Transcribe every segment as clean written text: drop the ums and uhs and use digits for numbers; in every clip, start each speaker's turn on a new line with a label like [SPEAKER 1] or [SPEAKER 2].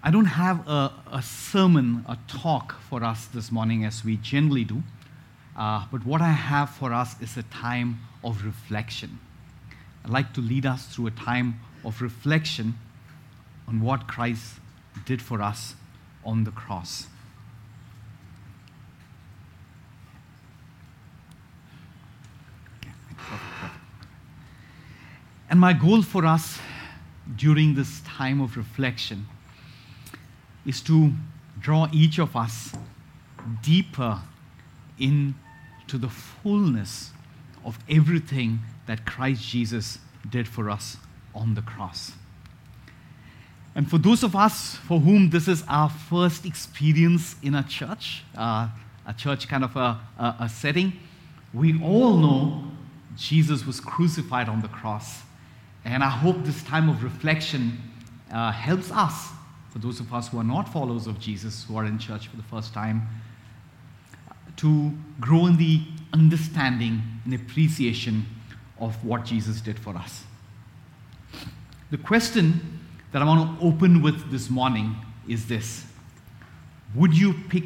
[SPEAKER 1] I don't have a sermon, a talk for us this morning as we generally do, but what I have for us is a time of reflection. I'd like to lead us through a time of reflection on what Christ did for us on the cross. And my goal for us during this time of reflection is to draw each of us deeper into the fullness of everything that Christ Jesus did for us on the cross. And for those of us for whom this is our first experience in a church kind of a setting, we all know Jesus was crucified on the cross. And I hope this time of reflection helps us, for those of us who are not followers of Jesus, who are in church for the first time, to grow in the understanding and appreciation of what Jesus did for us. The question that I want to open with this morning is this: would you pick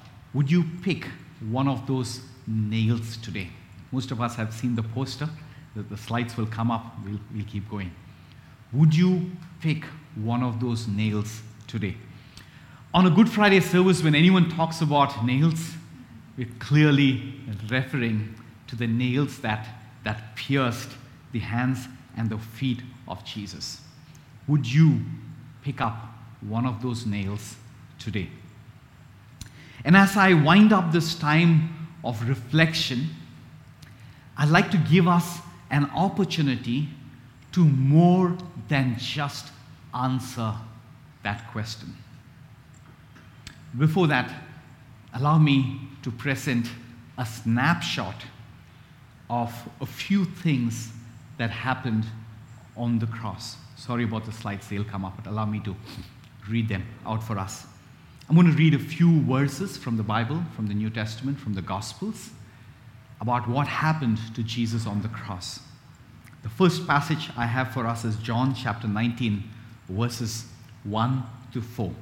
[SPEAKER 1] one of those nails today? Most of us have seen the poster. The slides will come up. We'll keep going. Would you pick one of those nails today? On a Good Friday service, when anyone talks about nails, we're clearly referring to the nails that pierced the hands and the feet of Jesus. Would you pick up one of those nails today? And as I wind up this time of reflection, I'd like to give us an opportunity to more than just answer that question. Before that, allow me to present a snapshot of a few things that happened on the cross. Sorry about the slides, they'll come up, but allow me to read them out for us. I'm going to read a few verses from the Bible, from the New Testament, from the Gospels, about what happened to Jesus on the cross. The first passage I have for us is John chapter 19, verses 1 to 4.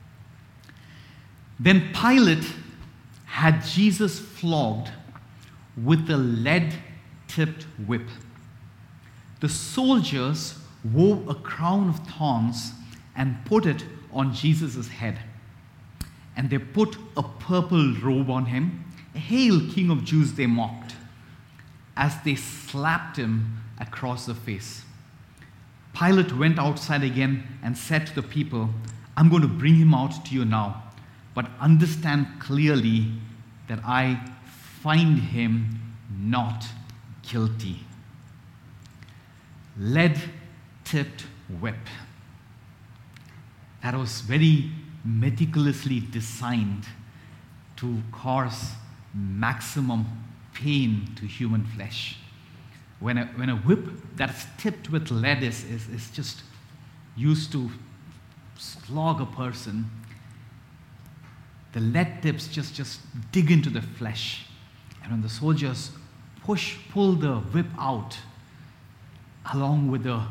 [SPEAKER 1] Then Pilate had Jesus flogged with a lead-tipped whip. The soldiers wove a crown of thorns and put it on Jesus' head. And they put a purple robe on him. "Hail, King of Jews," they mocked, as they slapped him across the face. Pilate went outside again and said to the people, "I'm going to bring him out to you now, but understand clearly that I find him not guilty." Lead-tipped whip. That was very meticulously designed to cause maximum pain to human flesh. When a whip that's tipped with lead is just used to slog a person, the lead tips just dig into the flesh. And when the soldiers pull the whip out, along with the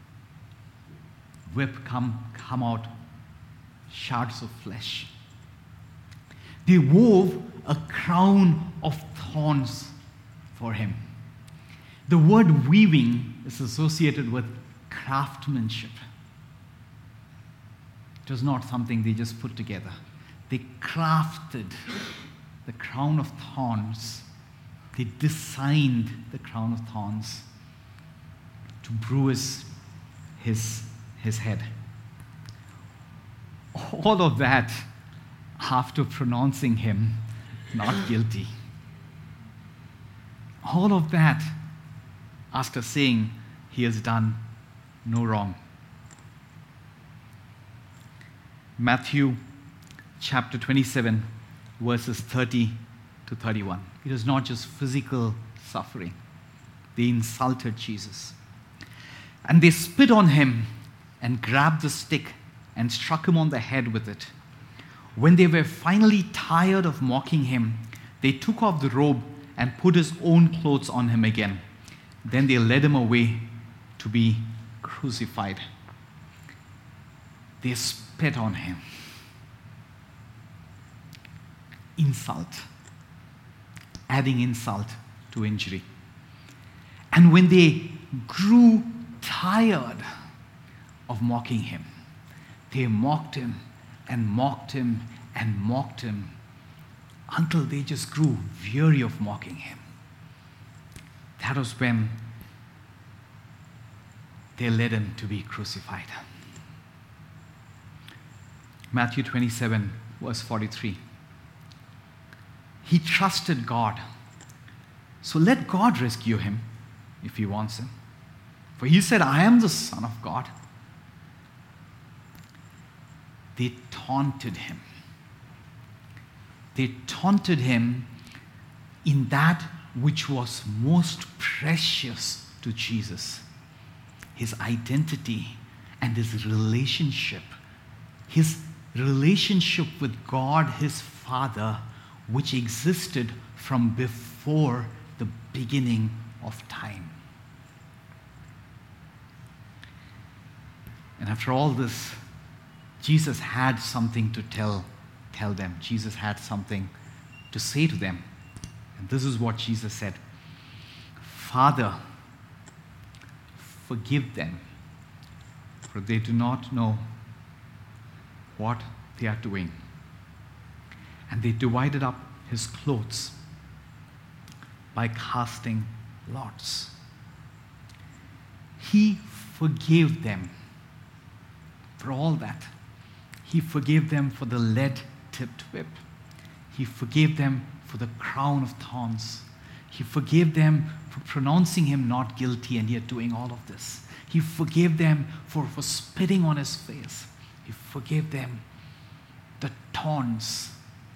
[SPEAKER 1] whip come out shards of flesh. They wove a crown of thorns for him. The word weaving is associated with craftsmanship. It was not something they just put together. They crafted the crown of thorns. They designed the crown of thorns to bruise his head. All of that after pronouncing him not guilty. All of that after saying he has done no wrong. Matthew chapter 27, verses 30 to 31. It is not just physical suffering. They insulted Jesus. And they spit on him and grabbed the stick and struck him on the head with it. When they were finally tired of mocking him, they took off the robe and put his own clothes on him again. Then they led him away to be crucified. they spit on him. Insult. Adding insult to injury. And when they grew tired of mocking him, they mocked him and mocked him and mocked him until they just grew weary of mocking him. That was when they led him to be crucified. Matthew 27, verse 43. He trusted God. So let God rescue him if he wants him. For he said, I am the Son of God. They taunted him. They taunted him in that which was most precious to Jesus. His identity and his relationship. His relationship with God, his Father, which existed from before the beginning of time. And after all this, Jesus had something to tell them. Jesus had something to say to them. And this is what Jesus said. Father, forgive them, for they do not know what they are doing. And they divided up his clothes by casting lots. He forgave them for all that. He forgave them for the lead-tipped whip. He forgave them for the crown of thorns. He forgave them for pronouncing him not guilty and yet doing all of this. He forgave them for spitting on his face. He forgave them the taunts.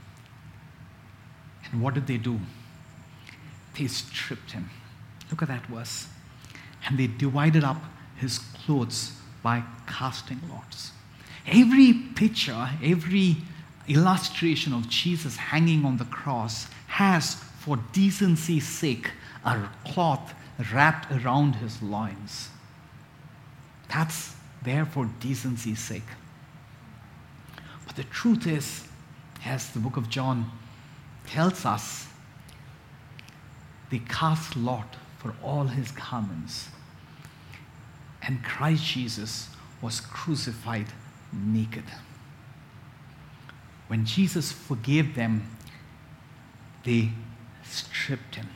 [SPEAKER 1] And what did they do? They stripped him. Look at that verse. And they divided up his clothes by casting lots. Every picture, every illustration of Jesus hanging on the cross has, for decency's sake, a cloth wrapped around his loins. That's there for decency's sake. But the truth is, as the book of John tells us, they cast lot for all his garments. And Christ Jesus was crucified naked. When Jesus forgave them, they stripped him.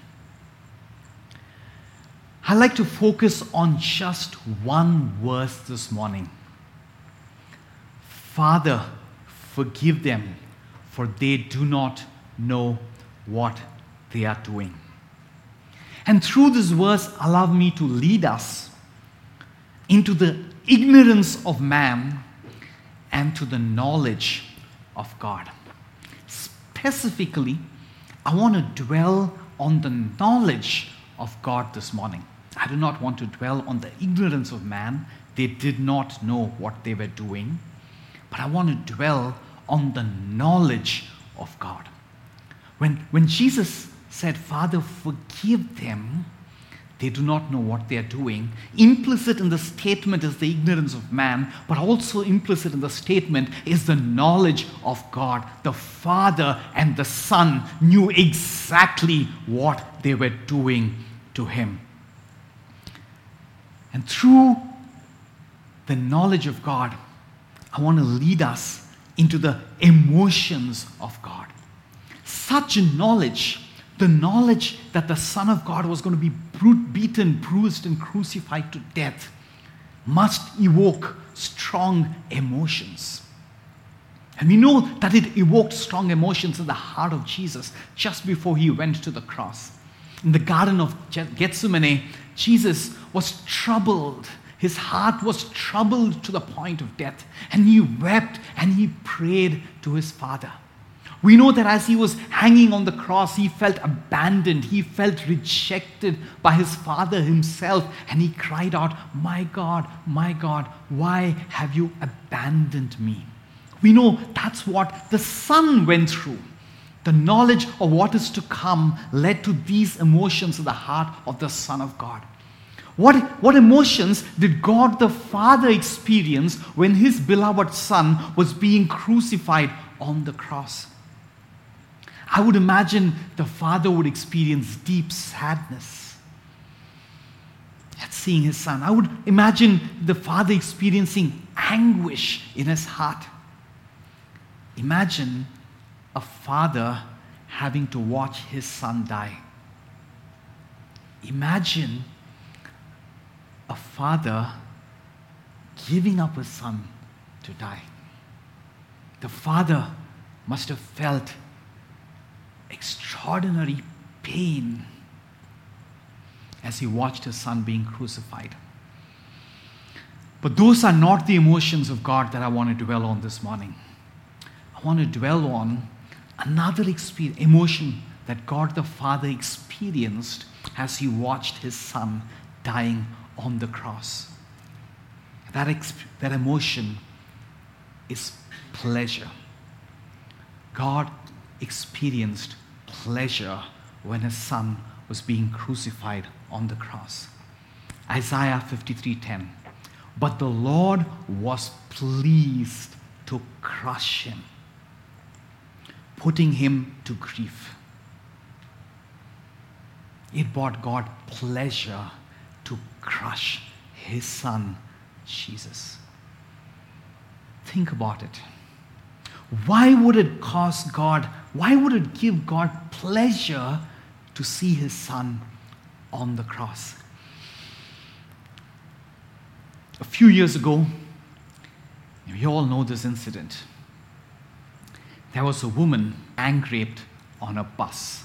[SPEAKER 1] I'd like to focus on just one verse this morning. Father, forgive them, for they do not know what they are doing. And through this verse, allow me to lead us into the ignorance of man and to the knowledge of God. Specifically, I want to dwell on the knowledge of God this morning. I do not want to dwell on the ignorance of man. They did not know what they were doing. But I want to dwell on the knowledge of God. When Jesus said, Father, forgive them, they do not know what they are doing. Implicit in the statement is the ignorance of man, but also implicit in the statement is the knowledge of God. The Father and the Son knew exactly what they were doing to him. And through the knowledge of God, I want to lead us into the emotions of God. Such knowledge, the knowledge that the Son of God was going to be beaten, bruised, and crucified to death, must evoke strong emotions. And we know that it evoked strong emotions in the heart of Jesus just before he went to the cross. In the Garden of Gethsemane, Jesus was troubled. His heart was troubled to the point of death. And he wept and he prayed to his Father. We know that as he was hanging on the cross, he felt abandoned. He felt rejected by his Father himself. And he cried out, my God, why have you abandoned me? We know that's what the Son went through. The knowledge of what is to come led to these emotions in the heart of the Son of God. What emotions did God the Father experience when his beloved Son was being crucified on the cross? I would imagine the Father would experience deep sadness at seeing his Son. I would imagine the Father experiencing anguish in his heart. Imagine a father having to watch his son die. Imagine a father giving up his son to die. The father must have felt extraordinary pain as he watched his son being crucified. But those are not the emotions of God that I want to dwell on this morning. I want to dwell on another emotion that God the Father experienced as he watched his son dying on the cross. That emotion is pleasure. God experienced pleasure when his son was being crucified on the cross. Isaiah 53:10. But the Lord was pleased to crush him, putting him to grief. It brought God pleasure to crush his son, Jesus. Think about it. Why would it give God pleasure to see his son on the cross? A few years ago, you all know this incident. There was a woman gang raped on a bus.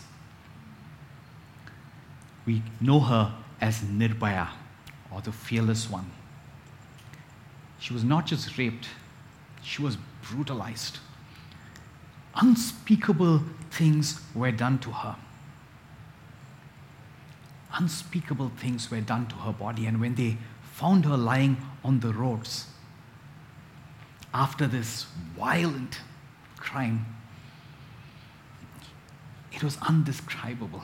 [SPEAKER 1] We know her as Nirbhaya, or the fearless one. She was not just raped, she was brutalized. Unspeakable things were done to her. Unspeakable things were done to her body, and when they found her lying on the roads after this violent crime, it was undescribable.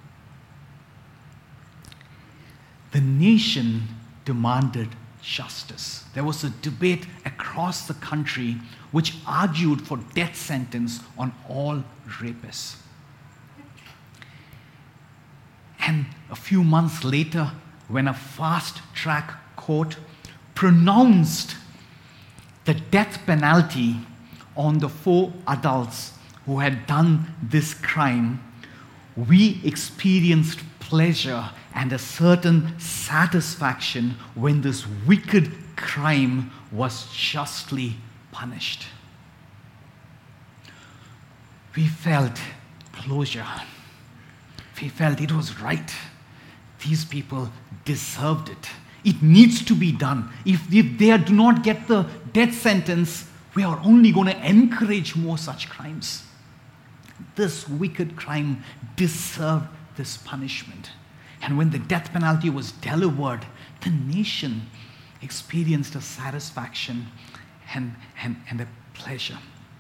[SPEAKER 1] The nation demanded justice. There was a debate across the country which argued for death sentence on all rapists. And a few months later, when a fast-track court pronounced the death penalty on the 4 adults who had done this crime, we experienced pleasure and a certain satisfaction when this wicked crime was justly punished. We felt closure. We felt it was right. These people deserved it. It needs to be done. If they do not get the death sentence, we are only going to encourage more such crimes. This wicked crime deserved this punishment. And when the death penalty was delivered, the nation experienced a satisfaction and a pleasure.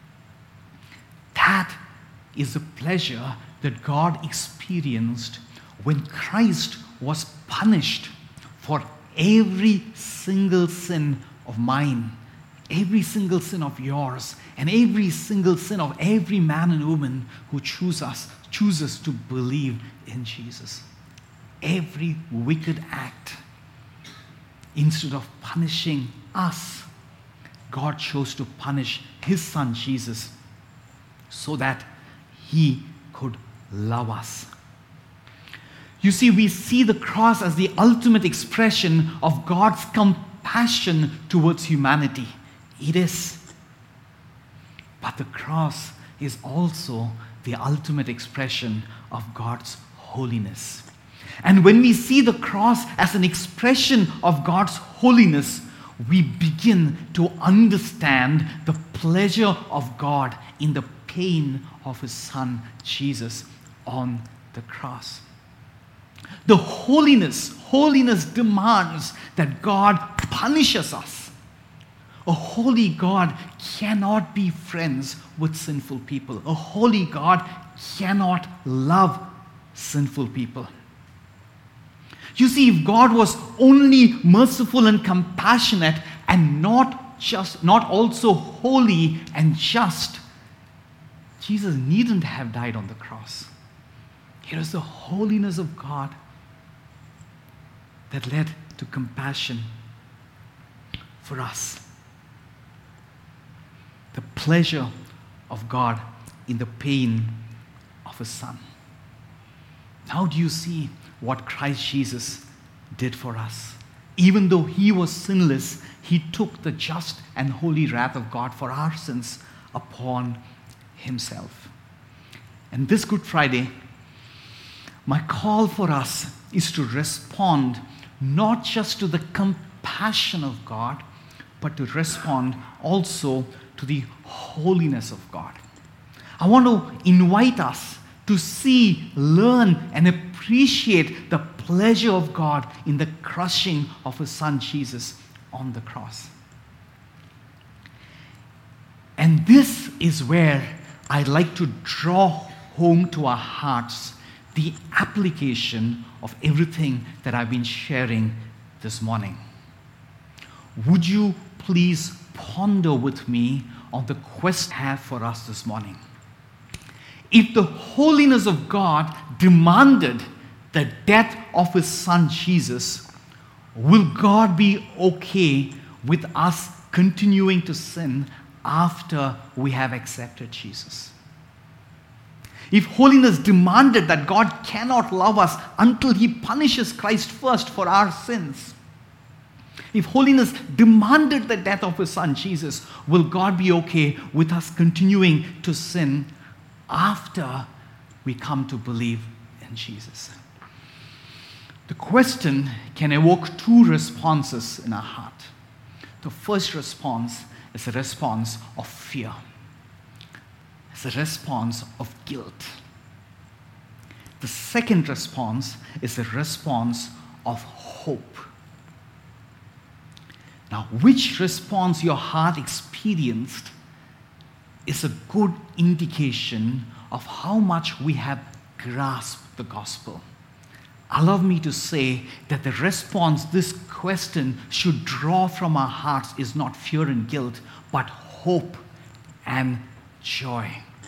[SPEAKER 1] That is the pleasure that God experienced when Christ was punished for every single sin of mine, every single sin of yours, and every single sin of every man and woman who chooses to believe in Jesus. Every wicked act, instead of punishing us, God chose to punish his son Jesus so that he could love us. You see, we see the cross as the ultimate expression of God's compassion towards humanity. It is. But the cross is also the ultimate expression of God's holiness. And when we see the cross as an expression of God's holiness, we begin to understand the pleasure of God in the pain of his son Jesus on the cross. The holiness demands that God punishes us. A holy God cannot be friends with sinful people. A holy God cannot love sinful people. You see, if God was only merciful and compassionate and not also holy and just, Jesus needn't have died on the cross. It was the holiness of God that led to compassion for us. The pleasure of God in the pain of His Son. Now do you see what Christ Jesus did for us? Even though He was sinless, He took the just and holy wrath of God for our sins upon Himself. And this Good Friday, my call for us is to respond not just to the compassion of God, but to respond also to the holiness of God. I want to invite us to see, learn, and appreciate the pleasure of God in the crushing of His Son Jesus on the cross. And this is where I'd like to draw home to our hearts the application of everything that I've been sharing this morning. Would you please ponder with me on the quest I have for us this morning? If the holiness of God demanded the death of His Son Jesus, will God be okay with us continuing to sin after we have accepted Jesus? If holiness demanded that God cannot love us until He punishes Christ first for our sins, if holiness demanded the death of His Son Jesus, will God be okay with us continuing to sin after we come to believe in Jesus? The question can evoke two responses in our heart. The first response is a response of fear. It's a response of guilt. The second response is a response of hope. Now, which response your heart experienced is a good indication of how much we have grasped the gospel. Allow me to say that the response this question should draw from our hearts is not fear and guilt, but hope and joy.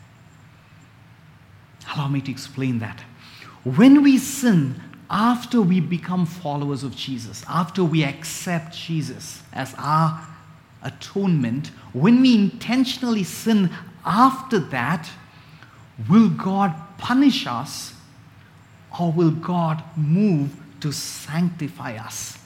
[SPEAKER 1] Allow me to explain that. When we sin after we become followers of Jesus, after we accept Jesus as our atonement, when we intentionally sin after that, will God punish us or will God move to sanctify us?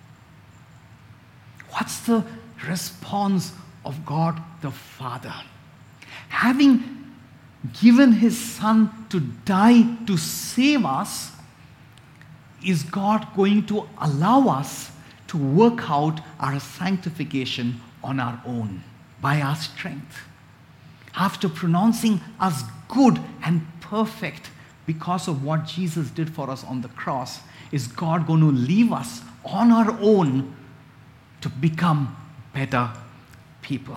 [SPEAKER 1] What's the response of God the Father? Having given His Son to die to save us, is God going to allow us to work out our sanctification on our own, by our strength? After pronouncing us good and perfect because of what Jesus did for us on the cross, is God going to leave us on our own to become better people?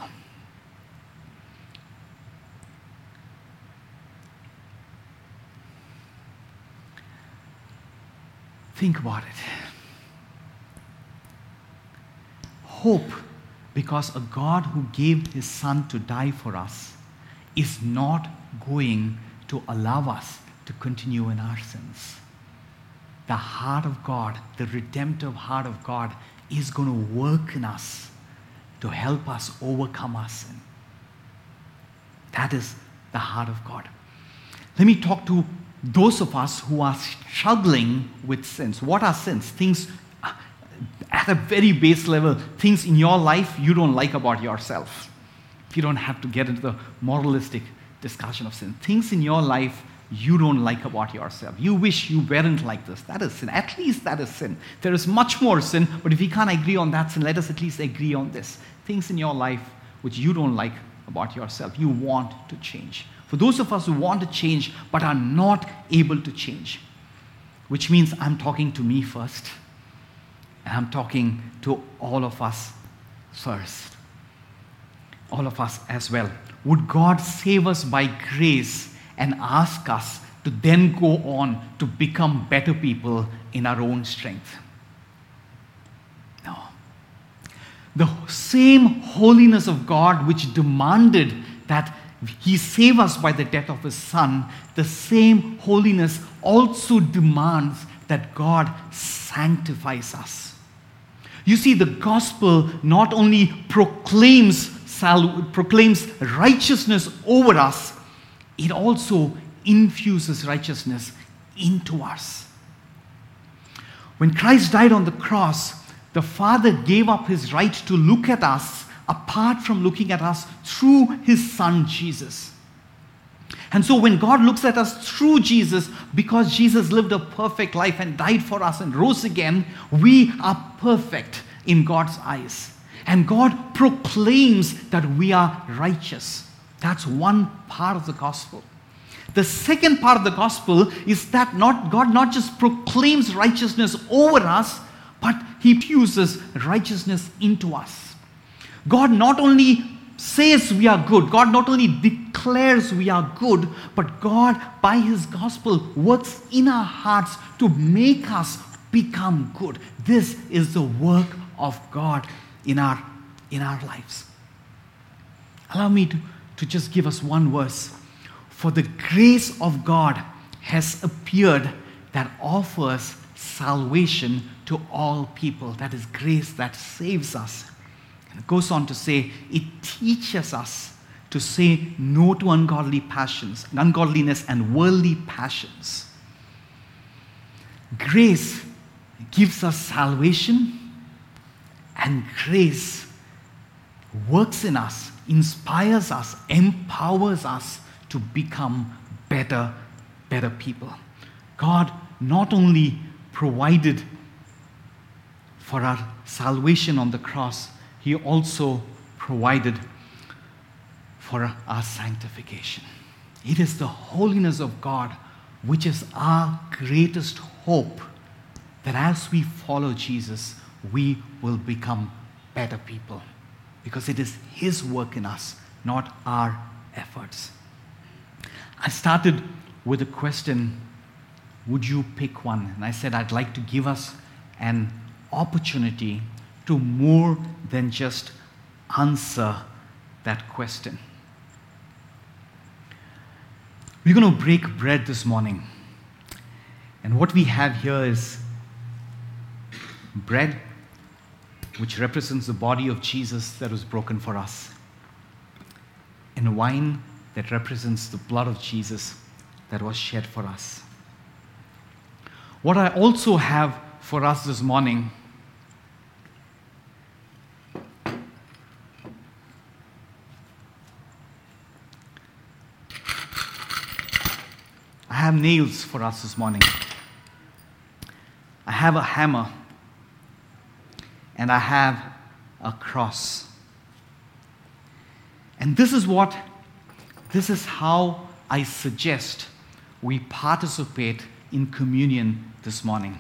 [SPEAKER 1] Think about it. Hope, because a God who gave His Son to die for us is not going to allow us to continue in our sins. The heart of God, the redemptive heart of God, is going to work in us to help us overcome our sin. That is the heart of God. Let me talk to those of us who are struggling with sins. What are sins? Things at a very base level, things in your life you don't like about yourself. You don't have to get into the moralistic discussion of sin. Things in your life you don't like about yourself. You wish you weren't like this. That is sin. At least that is sin. There is much more sin, but if we can't agree on that sin, let us at least agree on this. Things in your life which you don't like about yourself, you want to change. For those of us who want to change but are not able to change, which means I'm talking to me first, and I'm talking to all of us first. All of us as well. Would God save us by grace and ask us to then go on to become better people in our own strength. No. The same holiness of God which demanded that He save us by the death of His Son, the same holiness also demands that God sanctifies us. You see, the gospel not only proclaims righteousness over us, it also infuses righteousness into us. When Christ died on the cross, the Father gave up His right to look at us apart from looking at us through His Son Jesus. And so when God looks at us through Jesus, because Jesus lived a perfect life and died for us and rose again, we are perfect in God's eyes. And God proclaims that we are righteous. That's one part of the gospel. The second part of the gospel is that God not just proclaims righteousness over us, but He infuses righteousness into us. God not only says we are good, God not only declares we are good, but God, by His gospel, works in our hearts to make us become good. This is the work of God in our lives. Allow me to just give us one verse. For the grace of God has appeared that offers salvation to all people. That is grace that saves us. And it goes on to say, it teaches us to say no to ungodliness and worldly passions. Grace gives us salvation, and grace works in us, inspires us, empowers us to become better people. God not only provided for our salvation on the cross, He also provided for our sanctification. It is the holiness of God which is our greatest hope, that as we follow Jesus, we will become better people. Because it is His work in us, not our efforts. I started with a question, would you pick one? And I said I'd like to give us an opportunity to more than just answer that question. We're going to break bread this morning. And what we have here is bread, which represents the body of Jesus that was broken for us, and wine that represents the blood of Jesus that was shed for us. What I also have for us this morning I have nails for us this morning. I have a hammer, and I have a cross. And this is how I suggest we participate in communion this morning.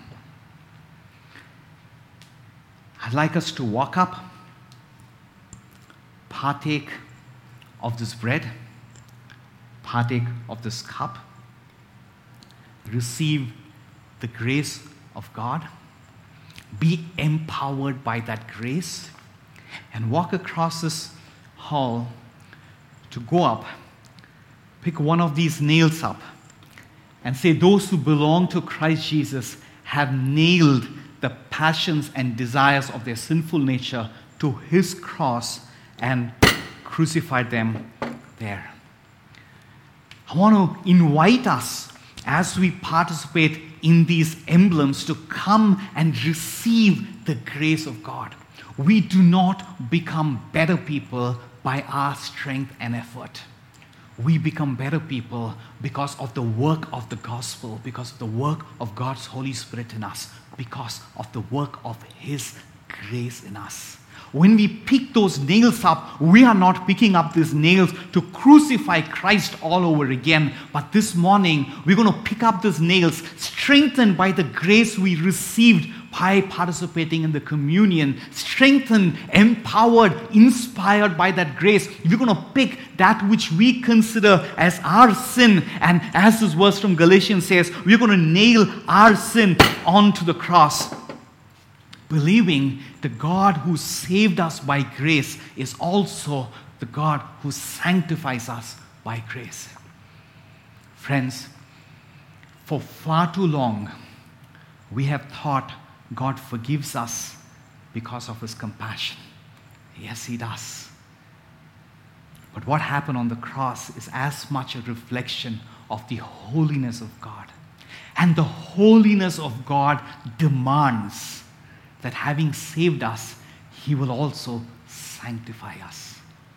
[SPEAKER 1] I'd like us to walk up, partake of this bread, partake of this cup, receive the grace of God, be empowered by that grace, and walk across this hall to go up, pick one of these nails up, and say, those who belong to Christ Jesus have nailed the passions and desires of their sinful nature to His cross and crucified them there. I want to invite us, as we participate in these emblems, to come and receive the grace of God. We do not become better people by our strength and effort. We become better people because of the work of the gospel, because of the work of God's Holy Spirit in us, because of the work of His grace in us. When we pick those nails up, we are not picking up these nails to crucify Christ all over again. But this morning, we're going to pick up these nails strengthened by the grace we received by participating in the communion, strengthened, empowered, inspired by that grace, we're going to pick that which we consider as our sin. And as this verse from Galatians says, we're going to nail our sin onto the cross, believing the God who saved us by grace is also the God who sanctifies us by grace. Friends, for far too long, we have thought God forgives us because of His compassion. Yes, He does. But what happened on the cross is as much a reflection of the holiness of God. And the holiness of God demands that having saved us, He will also sanctify us.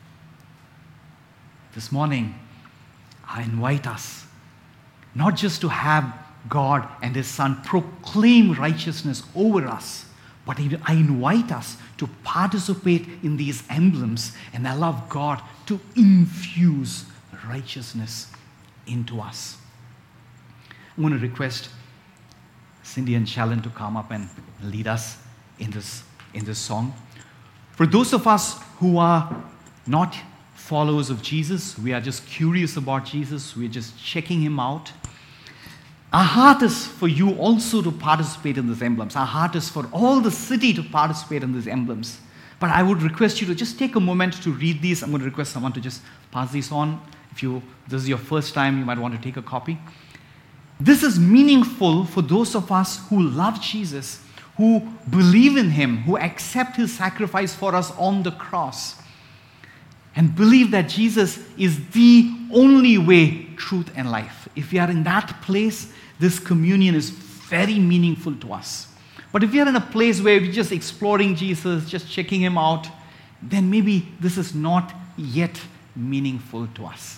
[SPEAKER 1] This morning, I invite us not just to have God and His Son proclaim righteousness over us, but I invite us to participate in these emblems and allow God to infuse righteousness into us. I'm going to request Cindy and Shalon to come up and lead us in this song. For those of us who are not followers of Jesus, we are just curious about Jesus, we're just checking Him out. Our heart is for you also to participate in these emblems. Our heart is for all the city to participate in these emblems. But I would request you to just take a moment to read these. I'm going to request someone to just pass these on. If this is your first time, you might want to take a copy. This is meaningful for those of us who love Jesus, who believe in Him, who accept His sacrifice for us on the cross, and believe that Jesus is the only way, truth, and life. If we are in that place, this communion is very meaningful to us. But if we are in a place where we're just exploring Jesus, just checking Him out, then maybe this is not yet meaningful to us.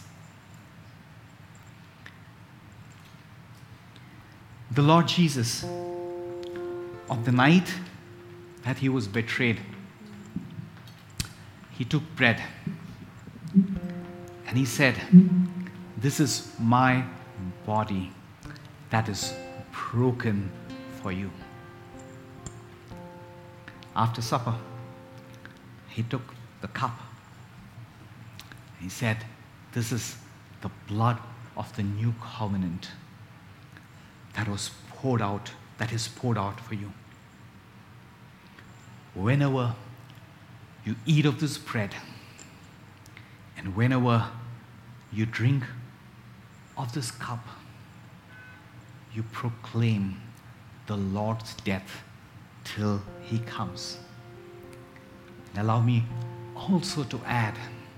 [SPEAKER 1] The Lord Jesus, on the night that He was betrayed, He took bread and He said, "This is my body that is broken for you." After supper, He took the cup. He said, "This is the blood of the new covenant that is poured out for you. Whenever you eat of this bread and whenever you drink of this cup, you proclaim the Lord's death till He comes." And allow me also to add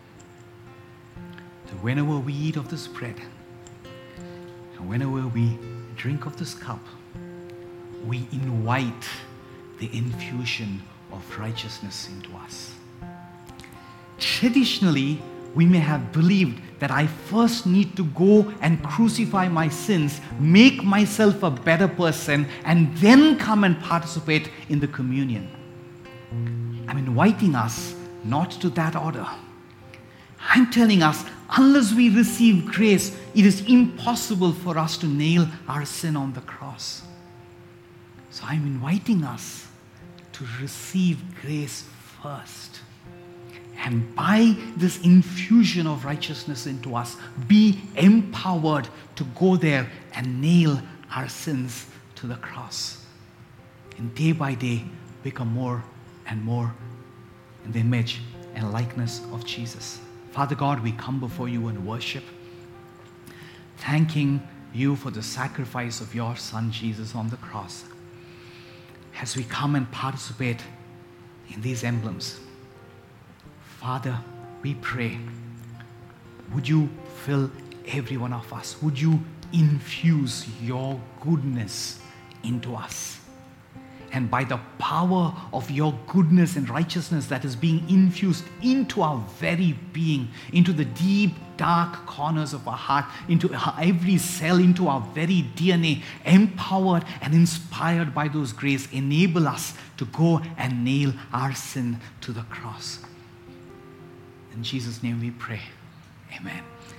[SPEAKER 1] that whenever we eat of this bread and whenever we drink of this cup, we invite the infusion of righteousness into us. Traditionally, we may have believed that I first need to go and crucify my sins, make myself a better person, and then come and participate in the communion. I'm inviting us not to that order. I'm telling us, unless we receive grace, it is impossible for us to nail our sin on the cross. So I'm inviting us to receive grace first. And by this infusion of righteousness into us, be empowered to go there and nail our sins to the cross. And day by day, become more and more in the image and likeness of Jesus. Father God, we come before you in worship, thanking you for the sacrifice of your Son Jesus on the cross. As we come and participate in these emblems, Father, we pray, would you fill every one of us? Would you infuse your goodness into us? And by the power of your goodness and righteousness that is being infused into our very being, into the deep, dark corners of our heart, into every cell, into our very DNA, empowered and inspired by those grace, enable us to go and nail our sin to the cross. In Jesus' name we pray. Amen.